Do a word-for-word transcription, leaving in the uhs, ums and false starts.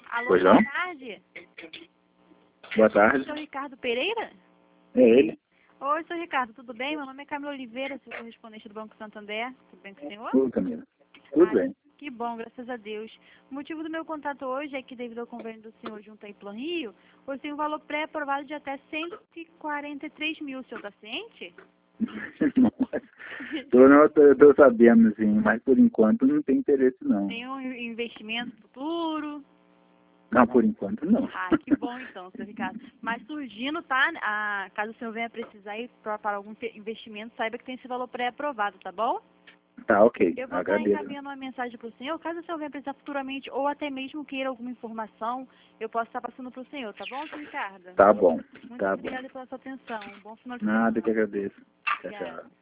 Alô, Pois boa não? tarde. Boa tarde. Sou Ricardo Pereira? É ele? Oi, sou Ricardo, tudo bem? Meu nome é Camila Oliveira, sou correspondente do Banco Santander. Tudo bem com o senhor? Tudo, Camila. Tudo Ah, bem. que bom, graças a Deus. O motivo do meu contato hoje é que, devido ao convênio do senhor junto à Plan Rio, hoje tem um valor pré-aprovado de até cento e quarenta e três mil. O senhor está ciente? tô, não, tô, eu tô sabendo, sim, mas por enquanto não tem interesse, não. Tem um investimento futuro? Não, por enquanto não. Ah, que bom então, senhor Ricardo. Mas surgindo, tá? Ah, caso o senhor venha precisar ir pra- para algum te- investimento, saiba que tem esse valor pré-aprovado, tá bom? Tá, ok. Eu vou estar Agradeço. encaminhando uma mensagem para o senhor. Caso o senhor venha precisar futuramente, ou até mesmo queira alguma informação, eu posso estar passando para o senhor, tá bom, senhor Ricardo? Tá bom. Muito Tá bom. obrigada pela sua atenção. Um bom final de Nada que semana. agradeço. Tchau, Obrigada. tchau.